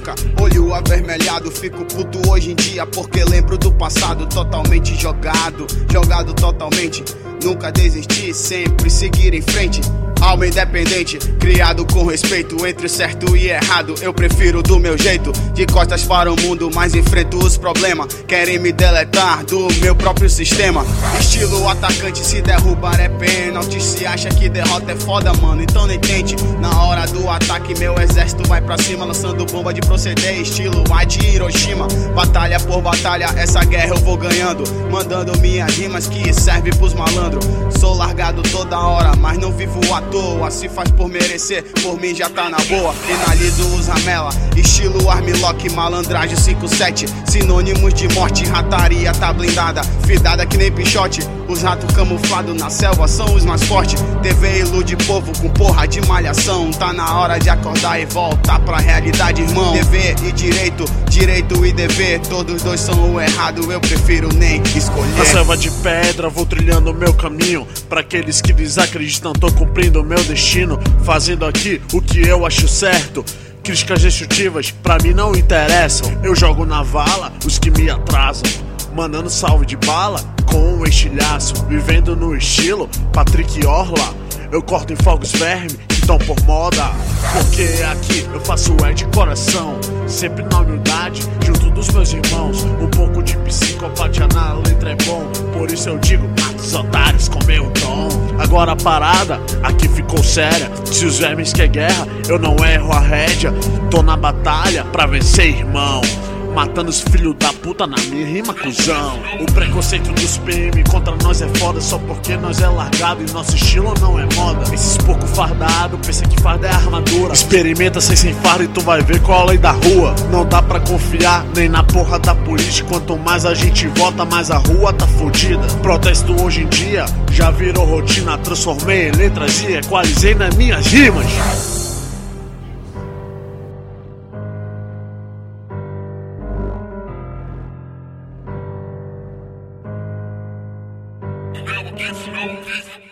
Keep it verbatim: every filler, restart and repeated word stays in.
boca, olho avermelhado. Fico puto hoje em dia porque lembro do passado. Totalmente jogado, jogado totalmente. Nunca desisti, sempre seguir em frente. Alma independente, criado com respeito. Entre o certo e errado, eu prefiro do meu jeito. De costas para o mundo, mas enfrento os problemas. Querem me deletar do meu próprio sistema. Estilo atacante, se derrubar é pênalti. Se acha que derrota é foda, mano, então nem tente. Na hora do ataque, meu exército vai pra cima, lançando bomba de proceder, estilo A de Hiroshima. Batalha por batalha, essa guerra eu vou ganhando, mandando minhas rimas que servem pros malandros. Sou largado toda hora, mas não vivo à toa. Se faz por merecer, por mim já tá na boa. Finalizo os ramela, estilo Armlock, malandragem cinco sete. Sinônimos de morte, rataria tá blindada, fidada que nem pichote. Os ratos camuflados na selva são os mais fortes. T V ilude povo com porra de malhação. Tá na hora de acordar e voltar pra realidade, irmão. Dever e direito, direito e dever, todos dois são o errado, eu prefiro nem escolher. Na selva de pedra vou trilhando o meu caminho. Pra aqueles que desacreditam, tô cumprindo o meu destino, fazendo aqui o que eu acho certo. Críticas destrutivas pra mim não interessam. Eu jogo na vala os que me atrasam, mandando salve de bala com um estilhaço. Vivendo no estilo Patrick Orla, eu corto em fogos verme que tão por moda. Porque aqui eu faço é de coração, sempre na humildade, junto dos meus irmãos. Um pouco de psicopatia na letra é bom, por isso eu digo, mata os otários com meu tom. Agora a parada aqui ficou séria. Se os vermes quer guerra, eu não erro a rédea. Tô na batalha pra vencer, irmão, matando os filhos da puta na minha rima, cuzão. O preconceito dos P M contra nós é foda, só porque nós é largado e nosso estilo não é moda. Esses pouco fardado, pensa que farda é armadura. Experimenta sem sem farda e tu vai ver qual é a lei da rua. Não dá pra confiar nem na porra da política. Quanto mais a gente vota, mais a rua tá fodida. Protesto hoje em dia já virou rotina. Transformei em letras e equalizei nas minhas rimas. Never gets no peace.